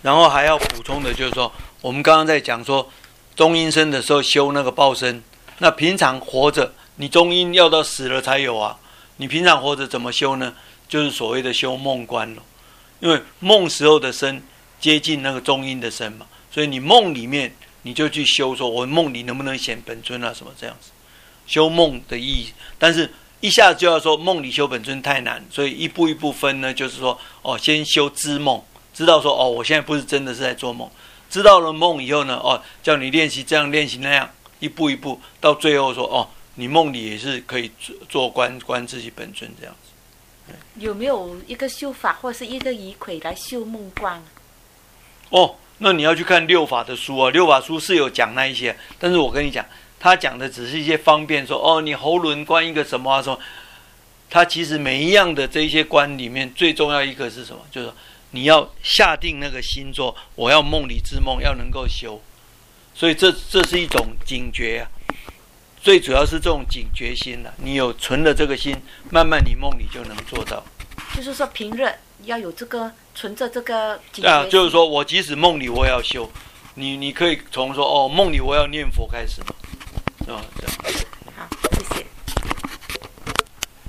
然后还要补充的就是说，我们刚刚在讲说中阴身的时候修那个报身，那平常活着你中阴要到死了才有啊，你平常活着怎么修呢？就是所谓的修梦观了，因为梦时候的身接近那个中阴的身嘛，所以你梦里面你就去修，说我梦里能不能显本尊啊什么这样子，修梦的意义。但是一下子就要说梦里修本尊太难，所以一步一步分呢，就是说先修知梦，知道说我现在不是真的是在做梦，知道了梦以后呢，叫你练习这样练习那样，一步一步到最后说你梦里也是可以做观自己本尊这样子。 有没有一个修法或是一个仪轨来修梦观？ 那你要去看六法的书啊，六法书是有讲那一些，但是我跟你讲，他讲的只是一些方便，说你喉轮观一个什么什么，他其实每一样的这一些观里面最重要一个是什么？就是你要下定那个心做，我要梦里之梦要能够修，所以这是一种警觉啊。最主要是这种警觉心了，你有存了这个心，慢慢你梦里就能做到。 就是说平日要有这个存着这个警觉心。 就是说我即使梦里我也要修，你可以从说梦里我要念佛开始嘛，这样。